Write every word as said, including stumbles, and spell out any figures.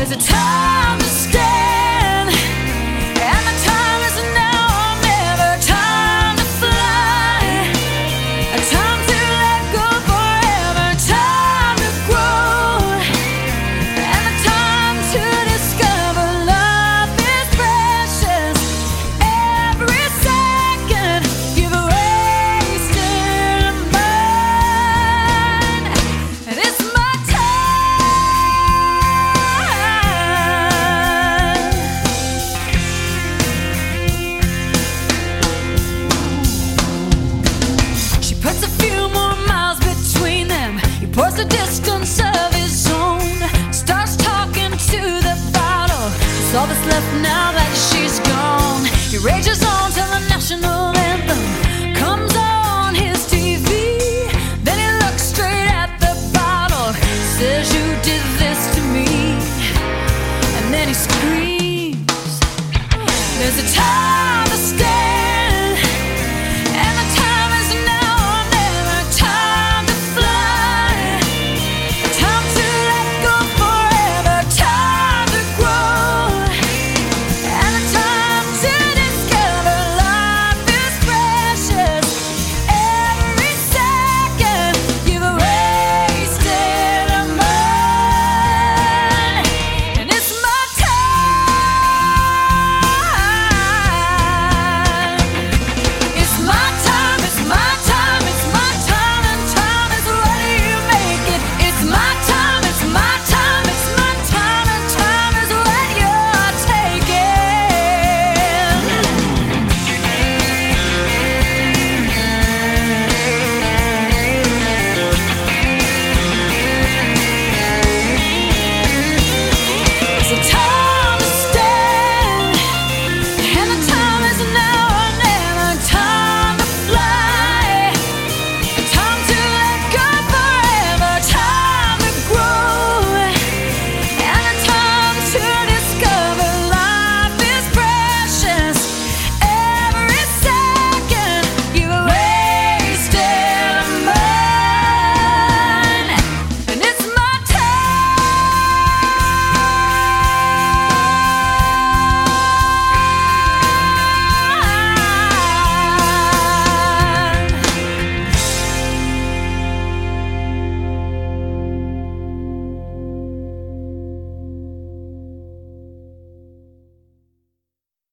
There's a time to stand, and the time is now or never. Time to fly, a time to let go forever. Time to grow, and the time to discover love is precious. Every second you've wasted mine, and it's my puts a few more miles between them. He pours the distance of his own. Starts talking to the bottle. It's all that's left now that